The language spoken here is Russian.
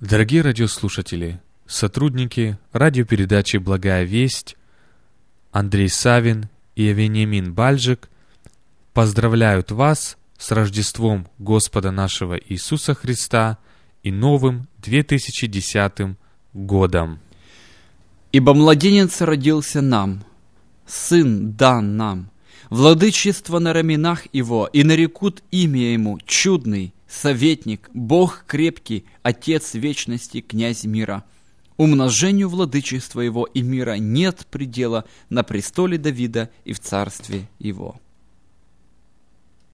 Дорогие радиослушатели, сотрудники радиопередачи «Благая весть» Андрей Савин и Вениамин Бальжик поздравляют вас с Рождеством Господа нашего Иисуса Христа и новым 2010 годом. «Ибо младенец родился нам, сын дан нам, владычество на раменах его, и нарекут имя ему Чудный, Советник, Бог крепкий, Отец вечности, Князь мира. Умножению владычества его и мира нет предела на престоле Давида и в царстве его».